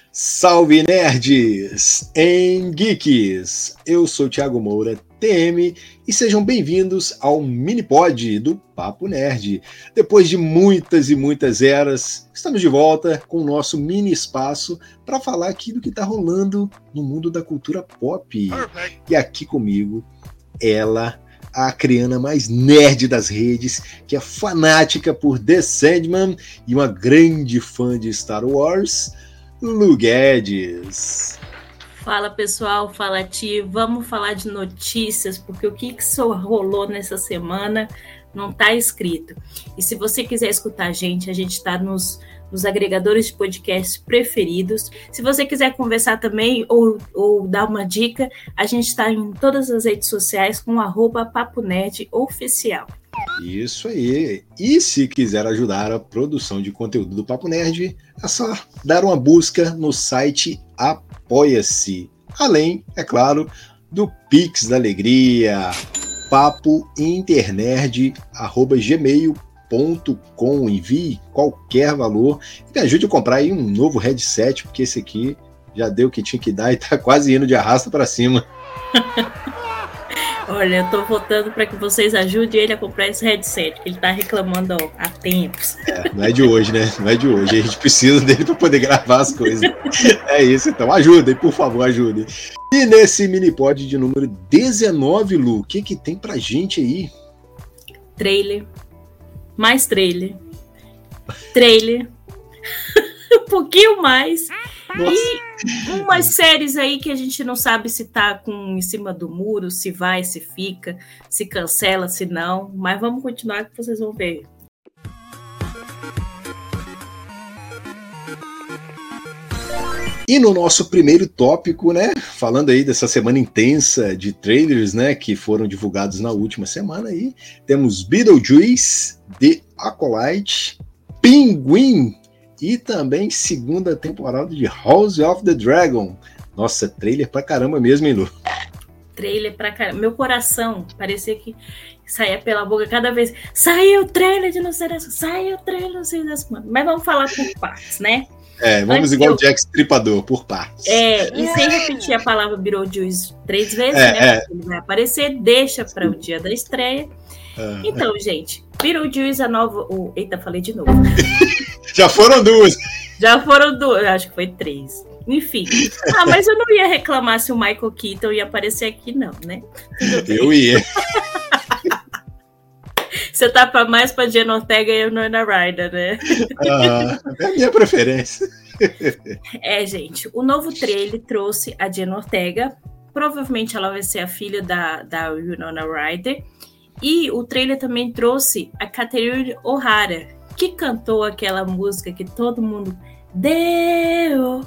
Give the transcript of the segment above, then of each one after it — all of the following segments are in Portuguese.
Salve nerds e geeks! Eu sou o Thiago Moura, TM, e sejam bem-vindos ao mini-pod do Papo Nerd. Depois de muitas e muitas eras, estamos de volta com o nosso mini espaço para falar aqui do que está rolando no mundo da cultura pop. E aqui comigo, ela, a acriana mais nerd das redes, que é fanática por The Sandman e uma grande fã de Star Wars, Lu Guedes. Fala pessoal, fala Ti, vamos falar de notícias, porque o que só rolou nessa semana não está escrito. E se você quiser escutar a gente está nos agregadores de podcasts preferidos. Se você quiser conversar também ou dar uma dica, a gente está em todas as redes sociais com @PapoNerdOficial. Isso aí. E se quiser ajudar a produção de conteúdo do Papo Nerd, é só dar uma busca no site Apoia-se. Além, é claro, do Pix da Alegria, papointernerd@gmail.com. Envie qualquer valor e me ajude a comprar aí um novo headset, porque esse aqui já deu o que tinha que dar e tá quase indo de arrasta para cima. Olha, eu tô votando para que vocês ajudem ele a comprar esse headset, que ele tá reclamando há tempos. Não é de hoje, né? Não é de hoje. A gente precisa dele para poder gravar as coisas. É isso, então. Ajudem, por favor, ajudem. E nesse mini-pod de número 19, Lu, o que tem pra gente aí? Trailer. Mais trailer. Trailer. Um pouquinho mais. Nossa. E umas séries aí que a gente não sabe se tá em cima do muro, se vai, se fica, se cancela, se não. Mas vamos continuar que vocês vão ver. E no nosso primeiro tópico, né, falando aí dessa semana intensa de trailers, né, que foram divulgados na última semana aí, temos Beetlejuice, The Acolyte, Pinguim e também segunda temporada de House of the Dragon. Nossa, trailer pra caramba mesmo, hein, Lu? Trailer pra caramba. Meu coração parecia que saía pela boca cada vez. Saiu o trailer de não sei das... Saiu o trailer de não sei das... Mas vamos falar por partes, né? Vamos igual o Jack Stripador, por partes. E sem repetir a palavra Beetlejuice 3 vezes, né? Ele vai aparecer, deixa para o dia da estreia. Então, gente, Beetlejuice, a nova... Eita, falei de novo. Já foram duas, acho que foi 3. Enfim. Mas eu não ia reclamar se o Michael Keaton ia aparecer aqui, não, né? Eu ia. Você tá mais pra Jenna Ortega e Winona Ryder, né? É a minha preferência. Gente, o novo trailer trouxe a Jenna Ortega. Provavelmente ela vai ser a filha da Winona Ryder. E o trailer também trouxe a Catherine O'Hara, que cantou aquela música que todo mundo deu.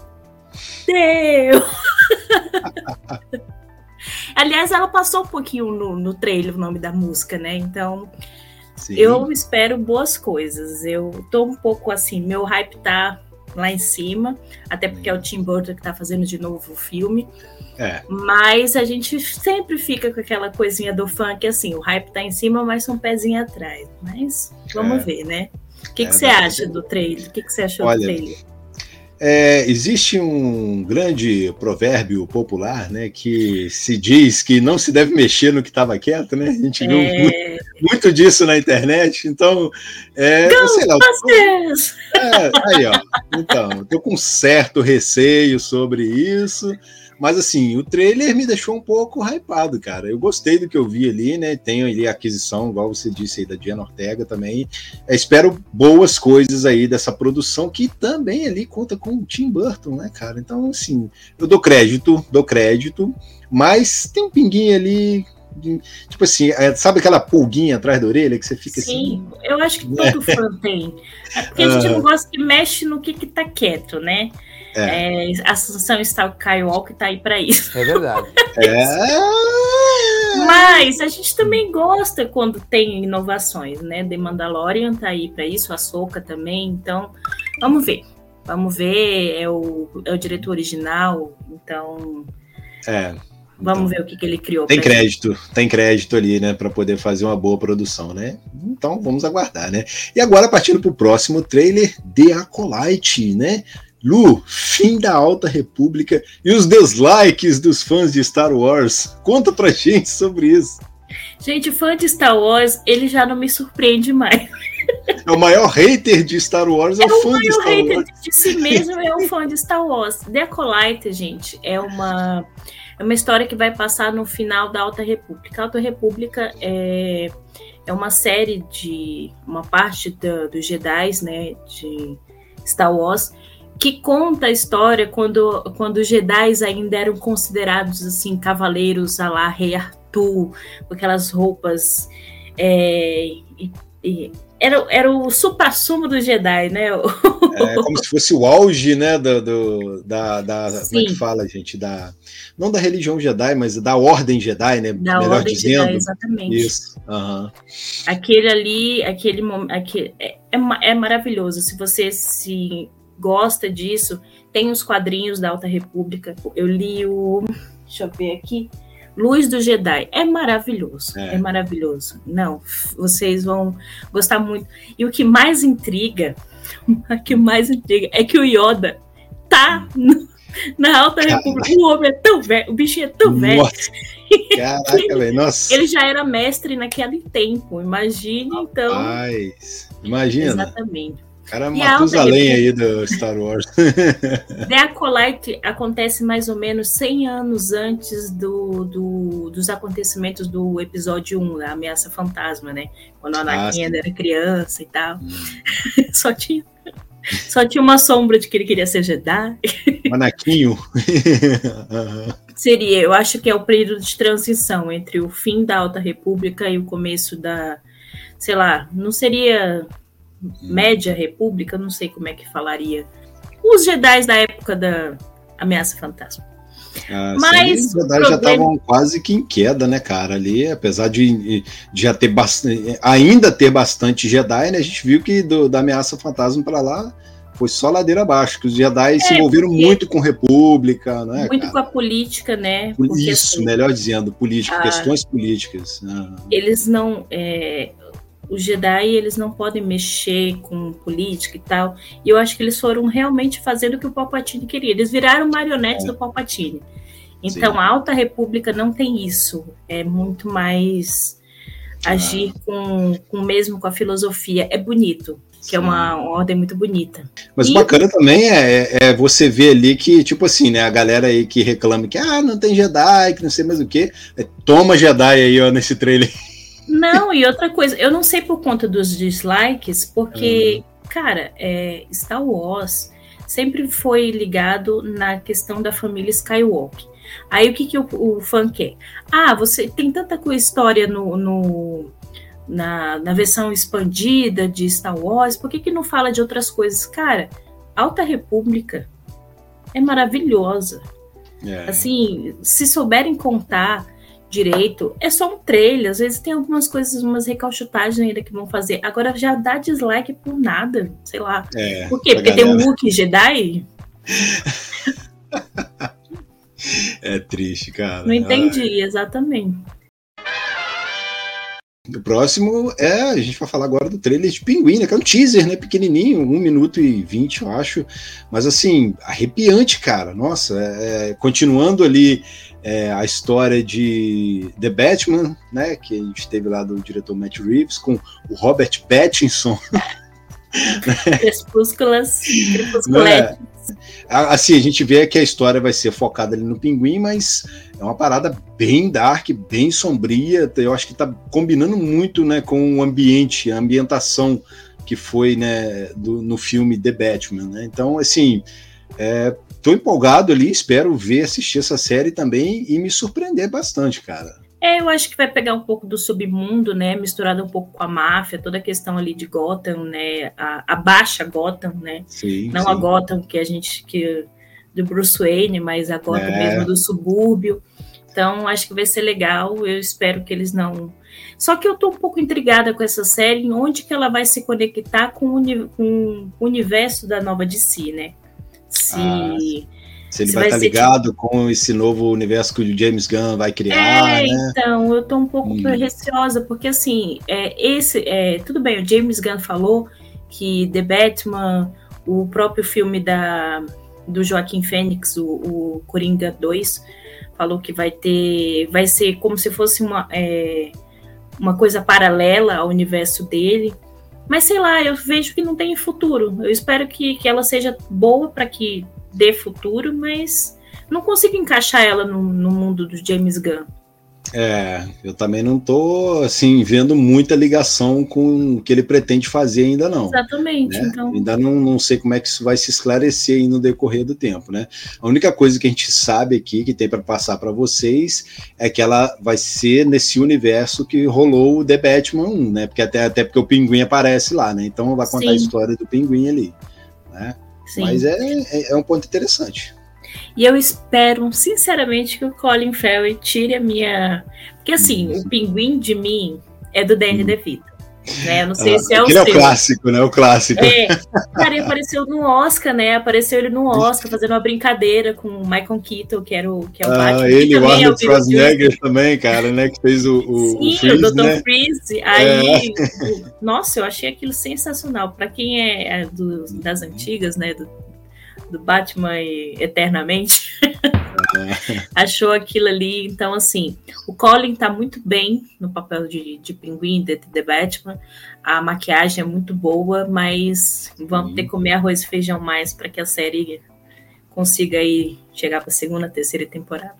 Aliás, ela passou um pouquinho no trailer o nome da música, né? Então, sim, eu espero boas coisas. Eu tô um pouco assim, meu hype tá lá em cima, até porque é o Tim Burton que tá fazendo de novo o filme. Mas a gente sempre fica com aquela coisinha do fã que assim, o hype tá em cima, mas um pezinho atrás. Mas vamos ver, né? O que você acha do trailer? O que você achou do trailer? Existe um grande provérbio popular, né, que se diz que não se deve mexer no que estava quieto, né? A gente viu muito disso na internet, então, sei lá. Aí, ó. Então, tô com um certo receio sobre isso. Mas assim, o trailer me deixou um pouco hypado, cara. Eu gostei do que eu vi ali, né? Tenho ali a aquisição, igual você disse aí, da Jenna Ortega também. Espero boas coisas aí dessa produção, que também ali conta com o Tim Burton, né, cara? Então, assim, eu dou crédito, mas tem um pinguinho ali, tipo assim, sabe aquela pulguinha atrás da orelha que você fica assim? Sim, eu acho que todo fã tem. É porque a gente não gosta que mexe no que tá quieto, né? A Ascensão Skywalker tá aí pra isso. É verdade. Mas a gente também gosta quando tem inovações, né? The Mandalorian tá aí pra isso, a Ahsoka também. Então, vamos ver. É o diretor original, então... Vamos ver o que ele criou. Tem crédito ali, né, para poder fazer uma boa produção, né? Então vamos aguardar, né? E agora partindo para o próximo trailer, The Acolyte, né? Lu, fim da Alta República e os dislikes dos fãs de Star Wars. Conta pra gente sobre isso. Gente, fã de Star Wars, ele já não me surpreende mais. É o maior hater de Star Wars, é o fã de Star Wars. O maior hater de si mesmo é um fã de Star Wars. The Acolyte, gente, é uma história que vai passar no final da Alta República. A Alta República é uma série uma parte dos Jedi, né, de Star Wars, que conta a história quando os Jedi ainda eram considerados assim cavaleiros à la Rei Arthur, com aquelas roupas era o supra-sumo do Jedi, né? Como se fosse o auge, né, como é que fala, gente? Não da religião Jedi, mas da ordem Jedi, né? Da melhor ordem dizendo. Jedi, exatamente. Isso. Uhum. Aquele momento é maravilhoso. Se você gosta disso, tem os quadrinhos da Alta República. Eu li deixa eu ver aqui. Luz do Jedi, é maravilhoso, é maravilhoso. Não, vocês vão gostar muito. E o que mais intriga é que o Yoda tá na Alta República. O homem é tão velho, o bichinho é tão velho. Caraca, velho, nossa. Ele já era mestre naquele tempo, imagine, então. Imagina. Exatamente. Cara, Matusalém aí do Star Wars. The Acolyte acontece mais ou menos 100 anos antes dos acontecimentos do episódio 1, a Ameaça Fantasma, né? Quando a Anakin ainda era criança e tal. Só tinha uma sombra de que ele queria ser Jedi. Anakinho. Eu acho que é o período de transição entre o fim da Alta República e o começo da, sei lá, não seria Média República, não sei como é que falaria. Os Jedi da época da Ameaça Fantasma. Mas os Jedi já estavam quase que em queda, né, cara? Ali, apesar de já ter ainda ter bastante Jedi, né? A gente viu que da Ameaça Fantasma para lá foi só ladeira abaixo, que os Jedi se envolveram muito com República, né? Muito com a política, né? Porque, isso, assim, melhor dizendo, questões políticas. Eles não. Os Jedi, eles não podem mexer com política e tal. E eu acho que eles foram realmente fazendo o que o Palpatine queria. Eles viraram marionetes do Palpatine. Então, a Alta República não tem isso. É muito mais agir mesmo com a filosofia. É bonito, que é uma ordem muito bonita. Mas o bacana também é você ver ali que, tipo assim, né, a galera aí que reclama que não tem Jedi, que não sei mais o que. Toma Jedi aí, ó, nesse trailer. Não, e outra coisa, eu não sei por conta dos dislikes, porque, cara, Star Wars sempre foi ligado na questão da família Skywalker. Aí o que o fã quer? Você tem tanta história na versão expandida de Star Wars, por que não fala de outras coisas? Cara, Alta República é maravilhosa. Assim, se souberem contar direito, é só um trailer, às vezes tem algumas coisas, umas recalchutagens ainda que vão fazer, agora já dá dislike por nada, sei lá. Por quê? Porque tem um Wookiee Jedi? É triste, cara. Não entendi, exatamente. O próximo a gente vai falar agora do trailer de Pinguim, né? Que é um teaser, né? Pequenininho, 1 minuto e 20, eu acho. Mas assim, arrepiante, cara. Nossa, continuando ali a história de The Batman, né? Que a gente teve lá do diretor Matt Reeves, com o Robert Pattinson. Crepusculete. Assim, a gente vê que a história vai ser focada ali no Pinguim, mas é uma parada bem dark, bem sombria. Eu acho que tá combinando muito, né, com o ambiente, a ambientação que foi, né, no filme The Batman, né? Então, assim, tô empolgado ali, espero assistir essa série também e me surpreender bastante, cara. Eu acho que vai pegar um pouco do submundo, né, misturado um pouco com a máfia, toda a questão ali de Gotham, né, a baixa Gotham, né, não a Gotham do Bruce Wayne, mas a Gotham mesmo do subúrbio. Então, acho que vai ser legal, eu espero que eles não... Só que eu tô um pouco intrigada com essa série, em onde que ela vai se conectar com o universo da nova DC, né, se ele vai estar ligado com esse novo universo que o James Gunn vai criar, né? Então, eu tô um pouco receosa, porque assim, tudo bem, o James Gunn falou que The Batman, o próprio filme da do Joaquim Fênix, o Coringa 2, falou que vai ser como se fosse uma coisa paralela ao universo dele. Mas sei lá, eu vejo que não tem futuro. Eu espero que ela seja boa para que dê futuro, mas não consigo encaixar ela no mundo do James Gunn. Eu também não tô, assim, vendo muita ligação com o que ele pretende fazer ainda não. Exatamente, né? Então... Ainda não sei como é que isso vai se esclarecer aí no decorrer do tempo, né? A única coisa que a gente sabe aqui, que tem para passar para vocês, é que ela vai ser nesse universo que rolou o The Batman 1, né? Porque até porque o Pinguim aparece lá, né? Então vai contar a história do Pinguim ali, né? Sim. Mas é um ponto interessante. E eu espero, sinceramente, que o Colin Farrell tire a minha... Porque, assim, o Pinguim de mim é do Danny DeVito. Né? Eu não sei se é o seu. É o clássico, né? O clássico. Cara, ele apareceu no Oscar, né? Apareceu ele no Oscar, fazendo uma brincadeira com o Michael Keaton, que é o Batman. Ele, o Arnold Schwarzenegger também, cara, né? Que fez o Freeze, o Dr. né? Freeze. Aí, nossa, eu achei aquilo sensacional. Pra quem é das antigas, né? Do Batman eternamente, achou aquilo ali. Então, assim, o Colin tá muito bem no papel de Pinguim, de The Batman. A maquiagem é muito boa, mas vamos ter que comer arroz e feijão mais para que a série consiga aí chegar para a segunda, terceira temporada.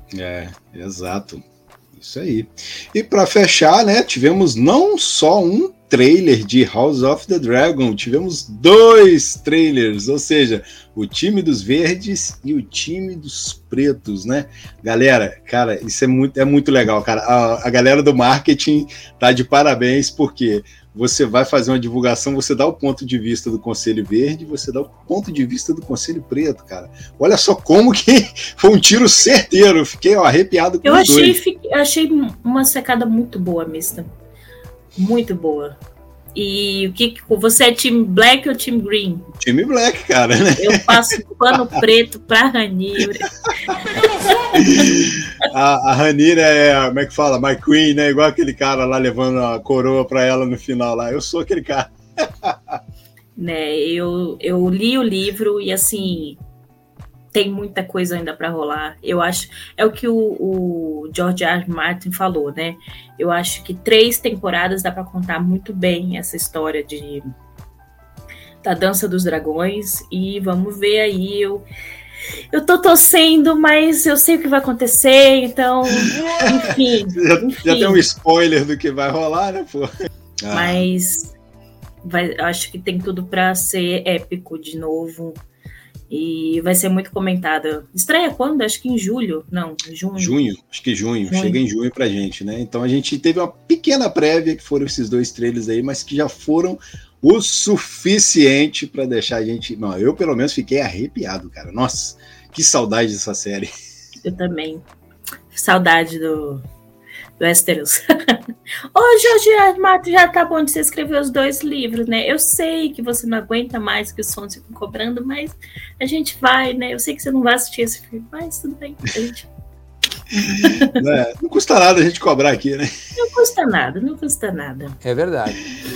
Exato. Isso aí. E para fechar, né, tivemos não só um trailer de House of the Dragon, tivemos 2 trailers, ou seja, o time dos verdes e o time dos pretos, né? Galera, cara, isso é muito legal, cara. A galera do marketing tá de parabéns, porque você vai fazer uma divulgação, você dá o ponto de vista do Conselho Verde, você dá o ponto de vista do Conselho Preto, cara. Olha só como que foi um tiro certeiro, fiquei arrepiado com os dois. Eu achei uma secada muito boa, mista. Muito boa. E o que você é time black ou time green? Time black, cara, né? Eu passo pano preto pra Rhaenyra. A Rhaenyra é, como é que fala? My Queen, né? Igual aquele cara lá levando a coroa pra ela no final lá. Eu sou aquele cara. Né, eu li o livro e assim... Tem muita coisa ainda para rolar. Eu acho... É o que o George R. R. Martin falou, né? Eu acho que 3 temporadas dá para contar muito bem essa história da Dança dos Dragões. E vamos ver aí. Eu tô torcendo, mas eu sei o que vai acontecer. Então, enfim. Já tem um spoiler do que vai rolar, né, pô? Mas acho que tem tudo para ser épico de novo. E vai ser muito comentada. Estreia quando? Acho que em julho. Não, junho. Junho, acho que junho. Chega em junho pra gente, né? Então a gente teve uma pequena prévia, que foram esses 2 trailers aí, mas que já foram o suficiente para deixar a gente... Não, eu pelo menos fiquei arrepiado, cara. Nossa, que saudade dessa série. Eu também. Saudade do Westeros. Ô, Jorge Mato, já tá bom de você escrever os 2 livros, né? Eu sei que você não aguenta mais que os sons ficam cobrando, mas a gente vai, né? Eu sei que você não vai assistir esse filme, mas tudo bem. A gente... Não custa nada a gente cobrar aqui, né? Não custa nada. É verdade.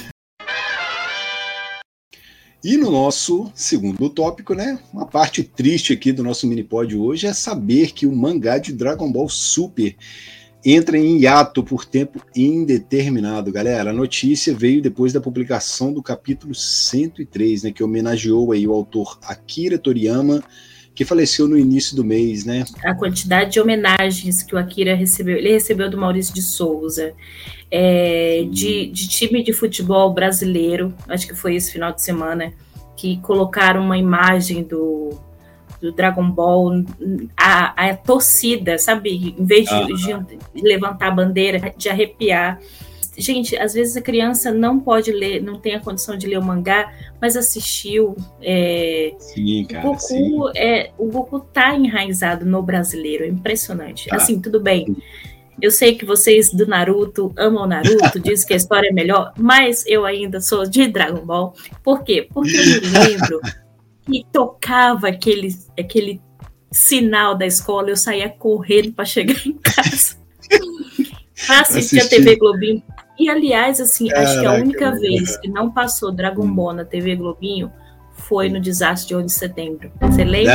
E no nosso segundo tópico, né? Uma parte triste aqui do nosso mini-pod hoje é saber que o mangá de Dragon Ball Super entra em hiato por tempo indeterminado. Galera, a notícia veio depois da publicação do capítulo 103, né, que homenageou aí o autor Akira Toriyama, que faleceu no início do mês, né? A quantidade de homenagens que o Akira recebeu, ele recebeu do Maurício de Souza, de time de futebol brasileiro, acho que foi esse final de semana, que colocaram uma imagem do Dragon Ball, a torcida, sabe? Em vez de levantar a bandeira, de arrepiar. Gente, às vezes a criança não pode ler, não tem a condição de ler o mangá, mas assistiu. Sim, cara, o Goku tá enraizado no brasileiro, é impressionante. Assim, tudo bem. Eu sei que vocês do Naruto amam o Naruto, dizem que a história é melhor, mas eu ainda sou de Dragon Ball. Por quê? Porque eu me lembro e tocava aquele sinal da escola, eu saía correndo para chegar em casa para assistir a TV Globinho. E aliás, assim, acho que a única vez que não passou Dragon Ball na TV Globinho foi no desastre de 11 de setembro. Você lembra?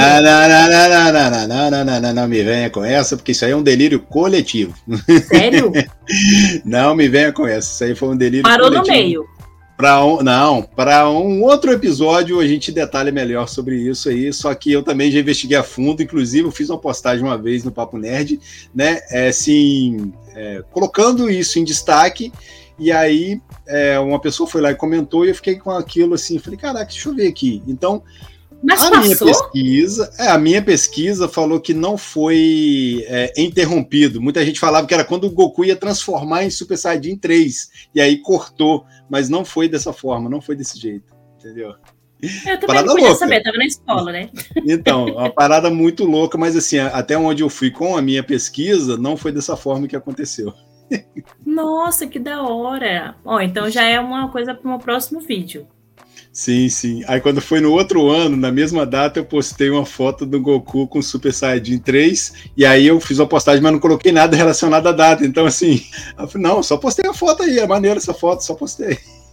Não me venha com essa, porque isso aí é um delírio coletivo. Sério? Não me venha com essa, isso aí foi um delírio coletivo. Parou no meio. Para um outro episódio a gente detalha melhor sobre isso aí, só que eu também já investiguei a fundo, inclusive eu fiz uma postagem uma vez no Papo Nerd, né, colocando isso em destaque, e aí uma pessoa foi lá e comentou, e eu fiquei com aquilo assim, falei, caraca, deixa eu ver aqui. Então, mas a minha pesquisa falou que não foi interrompido. Muita gente falava que era quando o Goku ia transformar em Super Saiyajin 3, e aí cortou, mas não foi dessa forma, não foi desse jeito, entendeu? Eu também não podia saber, estava na escola, né? Então, uma parada muito louca, mas assim, até onde eu fui com a minha pesquisa, não foi dessa forma que aconteceu. Nossa, que da hora! Então já é uma coisa para um próximo vídeo. Sim, sim. Aí quando foi no outro ano, na mesma data, eu postei uma foto do Goku com Super Saiyajin 3, e aí eu fiz uma postagem, mas não coloquei nada relacionado à data. Então, assim, eu falei, não, só postei a foto aí, é maneiro essa foto, só postei.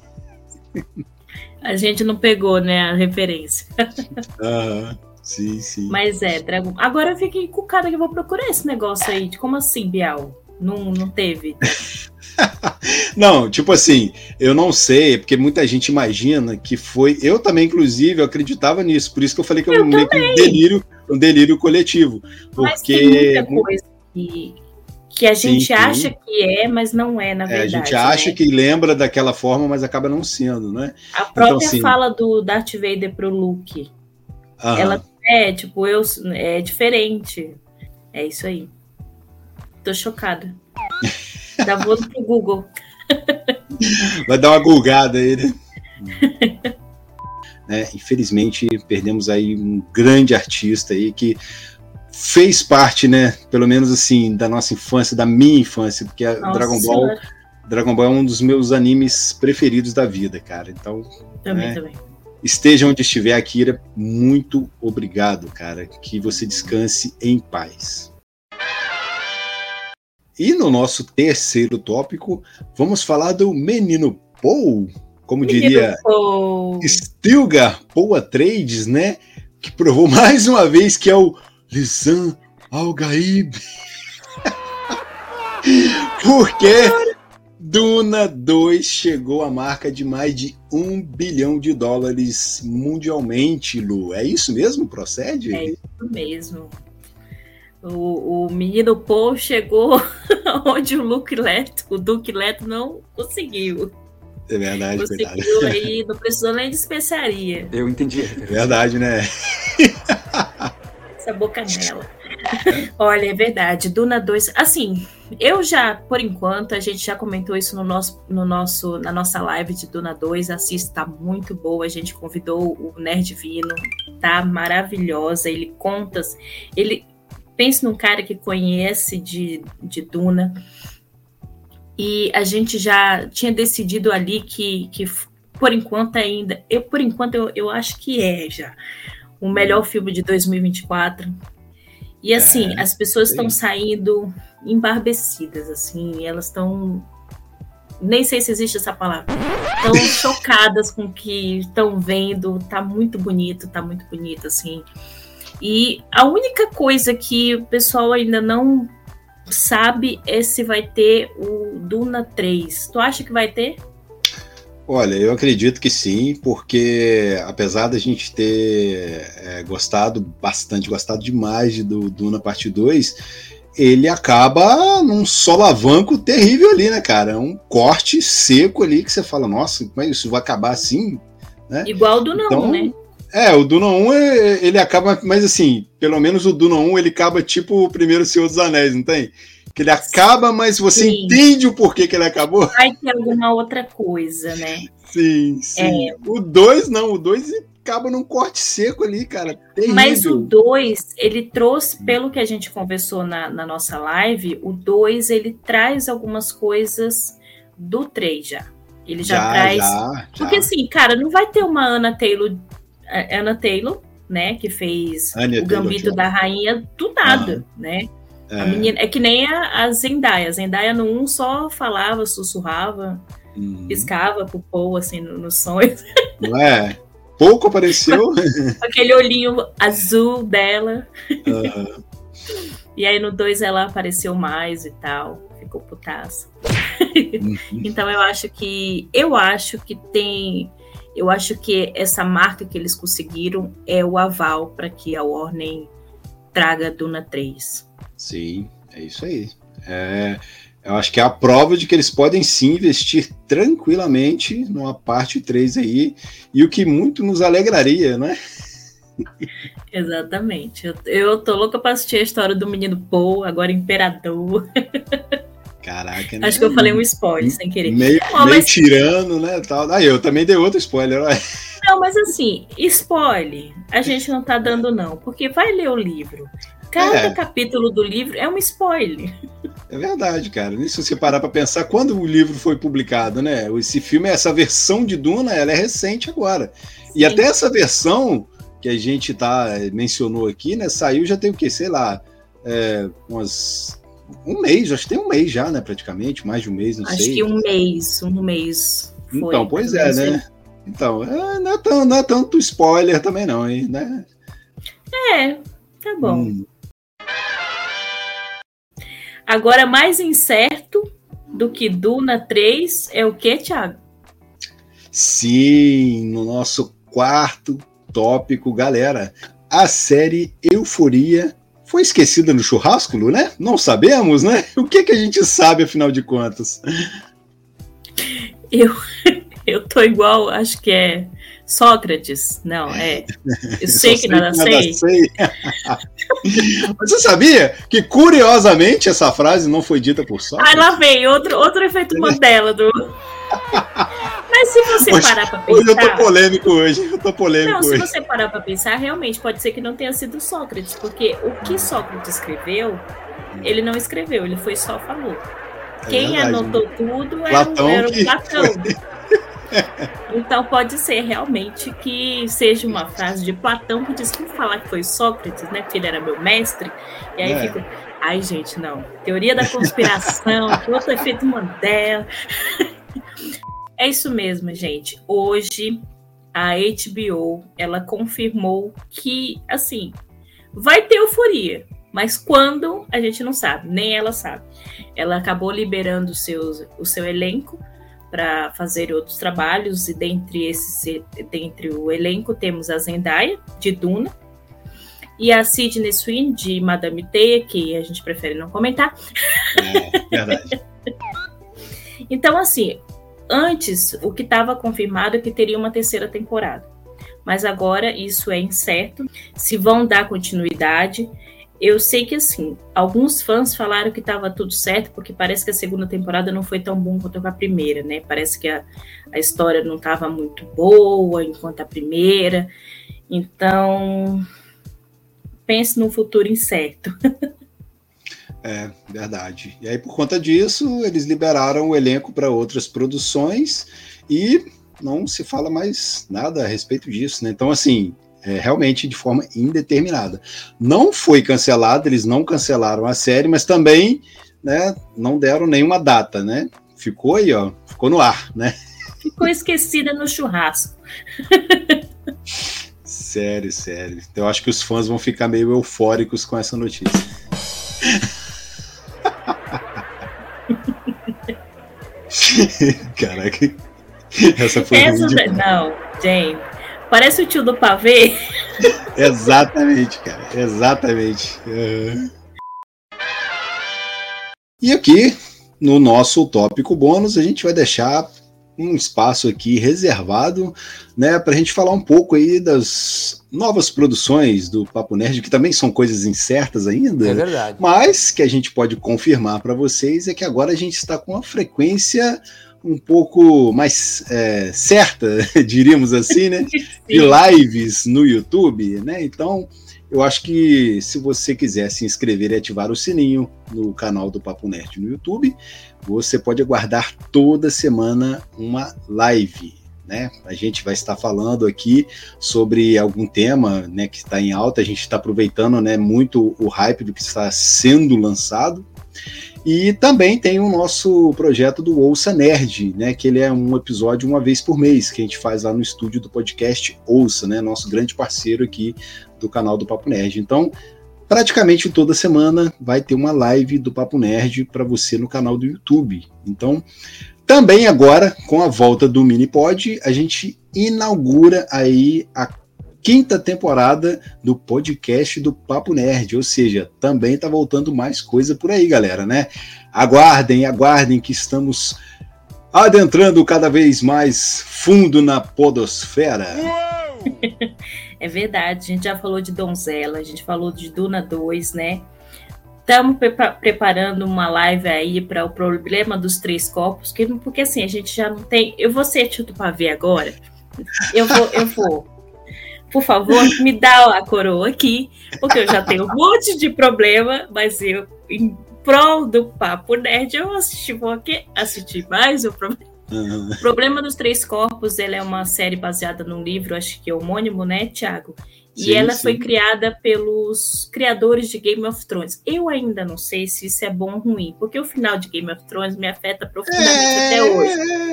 A gente não pegou, né, a referência. Sim, sim. Mas Dragon... Agora eu fiquei encucada que eu vou procurar esse negócio aí. Como assim, Bial? Não teve? Não, tipo assim, eu não sei, porque muita gente imagina que foi. Eu também, inclusive, eu acreditava nisso, por isso que eu falei que é meio que um delírio coletivo. Porque mas tem muita coisa que a gente acha que mas não é, na verdade. A gente acha que lembra daquela forma, mas acaba não sendo, né? A própria fala do Darth Vader pro Luke, ela é diferente. É isso aí. Tô chocada. Dá voz pro Google. Vai dar uma gulgada aí, né? Infelizmente, perdemos aí um grande artista aí que fez parte, né? Pelo menos assim, da nossa infância, da minha infância, porque Dragon Ball é um dos meus animes preferidos da vida, cara. Então, também. Esteja onde estiver, Akira, muito obrigado, cara. Que você descanse em paz. E no nosso terceiro tópico, vamos falar do Menino Paul, como diria Stilgar Paul Atreides, né? Que provou mais uma vez que é o Lisan Al-Gaib. Porque Duna 2 chegou à marca de mais de $1 bilhão mundialmente, Lu. É isso mesmo? Procede? É isso mesmo. O menino Paul chegou onde o Duke Leto não conseguiu. É verdade, conseguiu aí, não precisou nem de especiaria. Eu entendi. É verdade, né? Essa boca nela. Olha, é verdade. Duna 2, assim, eu já, por enquanto, a gente já comentou isso na nossa live de Duna 2, assista, tá muito boa, a gente convidou o Nerd Vino, tá maravilhosa, pense num cara que conhece de Duna, e a gente já tinha decidido ali que por enquanto ainda, eu acho que já o melhor filme de 2024. E assim, as pessoas estão saindo embarbecidas, assim, elas estão, nem sei se existe essa palavra, estão chocadas com o que estão vendo, tá muito bonito, assim. E a única coisa que o pessoal ainda não sabe é se vai ter o Duna 3. Tu acha que vai ter? Olha, eu acredito que sim, porque apesar da gente ter gostado demais do Duna Parte 2, ele acaba num solavanco terrível ali, né, cara? É um corte seco ali que você fala, nossa, mas isso vai acabar assim? Né? Igual o Duna 1, né? O Duna 1, ele acaba, mas assim, pelo menos o Duna 1, ele acaba tipo o primeiro Senhor dos Anéis, não tem? Que ele acaba, mas você entende o porquê que ele acabou. Vai ter alguma outra coisa, né? Sim. O 2 não, o 2 acaba num corte seco ali, cara. Terrível. Mas o 2, ele trouxe, pelo que a gente conversou na nossa live, o 2, ele traz algumas coisas do 3 já. Ele já traz... Porque assim, cara, não vai ter uma Anna Taylor, né, que fez o Gambito da Rainha do nada, né? A menina, é que nem a Zendaya. A Zendaya no 1 só falava, sussurrava, piscava pro Paul, assim, nos sonhos. Não é? pouco apareceu. Aquele olhinho azul dela. Uhum. E aí no 2 ela apareceu mais e tal. Ficou putaça. Então eu acho que essa marca que eles conseguiram é o aval para que a Warner traga Duna 3. Sim, é isso aí. Eu acho que é a prova de que eles podem sim investir tranquilamente numa parte 3 aí, e o que muito nos alegraria, né? Exatamente. Eu tô louca pra assistir a história do menino Paul, agora imperador. Caraca, né? Acho que eu falei um spoiler sem querer. Meio tirano, né? Tal. Eu também dei outro spoiler. Não, mas assim, spoiler a gente não tá dando não, porque vai ler o livro. Cada capítulo do livro é um spoiler. É verdade, cara. Se você parar pra pensar, quando o livro foi publicado, né? Esse filme, essa versão de Duna, ela é recente agora. Sim. E até essa versão que a gente mencionou aqui, né? Saiu já tem o quê? Sei lá, um mês, acho que tem um mês já, né? Praticamente, mais de um mês, não sei. Acho que um mês. Foi, então, pois é, né? Então, não é tanto spoiler também não, hein? Né? Tá bom. Agora, mais incerto do que Duna 3 é o que, Thiago? Sim, no nosso quarto tópico, galera, a série Euforia foi esquecida no churrasco, né? Não sabemos, né? O que a gente sabe, afinal de contas? Eu tô igual, acho que é Sócrates. Não, eu sei que nada sei. Você sabia que, curiosamente, essa frase não foi dita por Sócrates? Lá vem, outro efeito Mandela do... Mas se você parar pra pensar... Hoje eu tô polêmico hoje. Se você parar pra pensar, realmente pode ser que não tenha sido Sócrates, porque o que Sócrates escreveu, ele não escreveu, ele só falou. Quem anotou tudo era o Platão. Então pode ser realmente que seja uma frase de Platão que diz que falar que foi Sócrates, né? Que ele era meu mestre. E aí fica... Ai, gente, não. Teoria da conspiração, outro efeito Mandela. É isso mesmo, gente. Hoje, a HBO, ela confirmou que, assim, vai ter Euforia. Mas quando, a gente não sabe. Nem ela sabe. Ela acabou liberando o seu elenco para fazer outros trabalhos, e dentre o elenco temos a Zendaya, de Duna, e a Sydney Sweeney, de Madame Teia, que a gente prefere não comentar. Verdade. Então, assim, antes o que estava confirmado é que teria uma terceira temporada, mas agora isso é incerto, se vão dar continuidade. Eu sei que, assim, alguns fãs falaram que estava tudo certo, porque parece que a segunda temporada não foi tão bom quanto a primeira, né? Parece que a história não estava muito boa enquanto a primeira. Então, pense num futuro incerto. É, verdade. E aí, por conta disso, eles liberaram o elenco para outras produções e não se fala mais nada a respeito disso, né? Então, assim... realmente de forma indeterminada. Não foi cancelado, eles não cancelaram a série, mas também, né, não deram nenhuma data, né? Ficou aí, ficou no ar, né? Ficou esquecida no churrasco. Sério. Então, eu acho que os fãs vão ficar meio eufóricos com essa notícia. Caraca. Essa foi Não, Jane. Parece o tio do pavê. Exatamente, cara. Exatamente. E aqui, no nosso tópico bônus, a gente vai deixar um espaço aqui reservado, né, para a gente falar um pouco aí das novas produções do Papo Nerd, que também são coisas incertas ainda. É verdade. Mas que a gente pode confirmar para vocês é que agora a gente está com uma frequência um pouco mais certa, diríamos assim, né? De lives no YouTube, né? Então, eu acho que se você quiser se inscrever e ativar o sininho no canal do Papo Nerd no YouTube, você pode aguardar toda semana uma live, né? A gente vai estar falando aqui sobre algum tema, né, que está em alta. A gente está aproveitando, né, muito o hype do que está sendo lançado. E também tem o nosso projeto do Ouça Nerd, né, que ele é um episódio uma vez por mês, que a gente faz lá no estúdio do podcast Ouça, né, nosso grande parceiro aqui do canal do Papo Nerd. Então, praticamente toda semana vai ter uma live do Papo Nerd para você no canal do YouTube. Então, também agora, com a volta do Minipod, a gente inaugura aí a 5ª temporada do podcast do Papo Nerd, ou seja, também tá voltando mais coisa por aí, galera, né? Aguardem que estamos adentrando cada vez mais fundo na podosfera. É verdade, a gente já falou de Donzela, a gente falou de Duna 2, né? Estamos preparando uma live aí para o problema dos 3 corpos, porque assim, a gente já não tem... Eu vou ser tudo para ver agora. Eu vou. Por favor, me dá a coroa aqui, porque eu já tenho um monte de problema, mas eu, em prol do Papo Nerd, eu vou assistir mais o problema. Uhum. O Problema dos 3 Corpos, ela é uma série baseada num livro, acho que é homônimo, né, Thiago? E ela foi criada pelos criadores de Game of Thrones. Eu ainda não sei se isso é bom ou ruim, porque o final de Game of Thrones me afeta profundamente até hoje.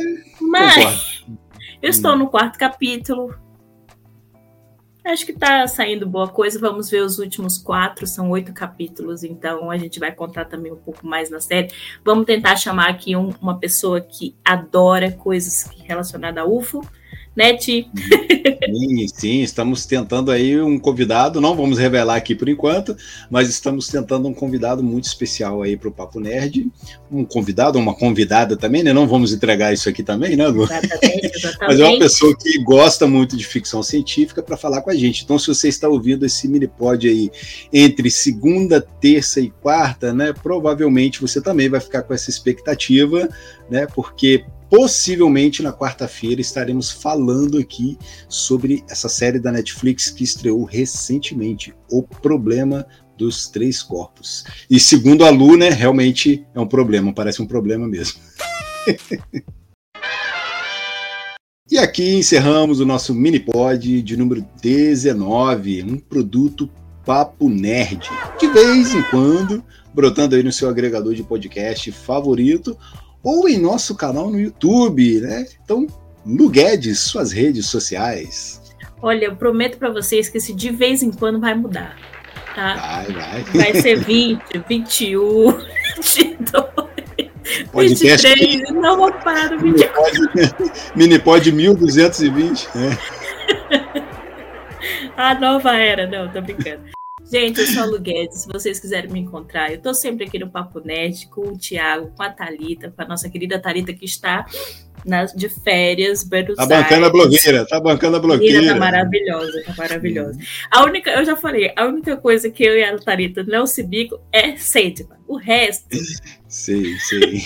Mas eu estou no 4º capítulo. Acho que tá saindo boa coisa. Vamos ver os últimos 4, são 8 capítulos, então a gente vai contar também um pouco mais na série. Vamos tentar chamar aqui uma pessoa que adora coisas relacionadas a UFO, né, Ti? Sim, estamos tentando aí um convidado, não vamos revelar aqui por enquanto, mas estamos tentando um convidado muito especial aí para o Papo Nerd, um convidado, uma convidada também, né? Não vamos entregar isso aqui também, né, Lu? Exatamente. Mas é uma pessoa que gosta muito de ficção científica para falar com a gente. Então, se você está ouvindo esse minipod aí entre segunda, terça e quarta, né? Provavelmente você também vai ficar com essa expectativa, né? Porque possivelmente na quarta-feira estaremos falando aqui sobre essa série da Netflix que estreou recentemente, O Problema dos 3 Corpos. E segundo a Lu, né, realmente é um problema, parece um problema mesmo. E aqui encerramos o nosso Minipod de número 19, um produto Papo Nerd. De vez em quando, brotando aí no seu agregador de podcast favorito, ou em nosso canal no YouTube, né? Então, Lu Guedes, suas redes sociais. Olha, eu prometo para vocês que esse de vez em quando vai mudar, tá? Vai. Vai ser 20, 21, 22, podcast 23, não vou parar no 24. Minipod 1220, né? A nova era, não, tô brincando. Gente, eu sou a Lu Guedes, se vocês quiserem me encontrar, eu tô sempre aqui no Papo Nerd com o Thiago, com a Thalita, com a nossa querida Thalita que está de férias, Buenos Aires. Tá bancando a blogueira. Tá maravilhosa. Eu já falei, a única coisa que eu e a Thalita não se bicam é Sandman. O resto... Sei.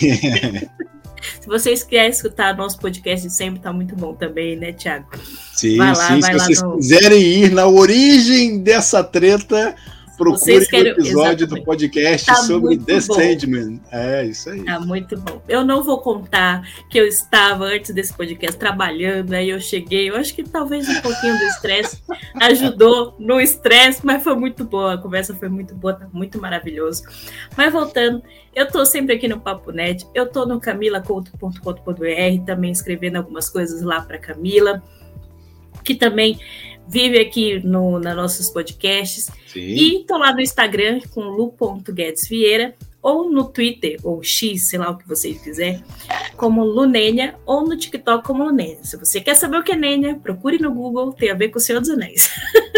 Se vocês querem escutar nosso podcast de sempre, tá muito bom também, né, Thiago? Sim. Se vocês quiserem ir na origem dessa treta, procure o episódio do podcast sobre The Sandman. É, isso aí. Tá muito bom. Eu não vou contar que eu estava, antes desse podcast, trabalhando, aí eu cheguei, eu acho que talvez um pouquinho do estresse ajudou no estresse, mas foi muito boa, a conversa foi muito boa, tá muito maravilhoso. Mas voltando, eu tô sempre aqui no Papo Net, eu tô no camilacouto.com.br, também escrevendo algumas coisas lá para Camila, que também vive aqui nos nossos podcasts. Sim. E tô lá no Instagram com lu.guedesvieira, ou no Twitter, ou X, sei lá o que você quiser, como Lunênia, ou no TikTok como Lunênia. Se você quer saber o que é Nênia, procure no Google, tem a ver com o Senhor dos Anéis.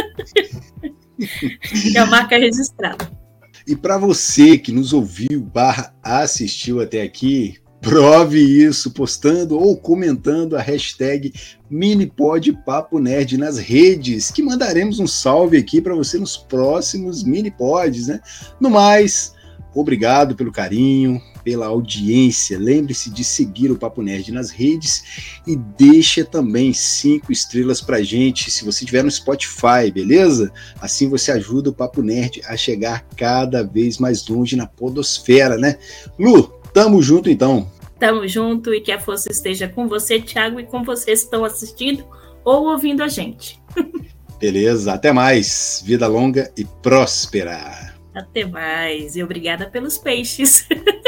É a marca registrada. E para você que nos ouviu / assistiu até aqui, prove isso postando ou comentando a hashtag MinipodPapoNerd nas redes, que mandaremos um salve aqui para você nos próximos Minipods, né? No mais, obrigado pelo carinho, pela audiência. Lembre-se de seguir o Papo Nerd nas redes e deixa também 5 estrelas pra gente, se você estiver no Spotify, beleza? Assim você ajuda o Papo Nerd a chegar cada vez mais longe na podosfera, né? Lu, tamo junto então. Tamo junto e que a força esteja com você, Thiago, e com vocês que estão assistindo ou ouvindo a gente. Beleza, até mais. Vida longa e próspera. Até mais. E obrigada pelos peixes.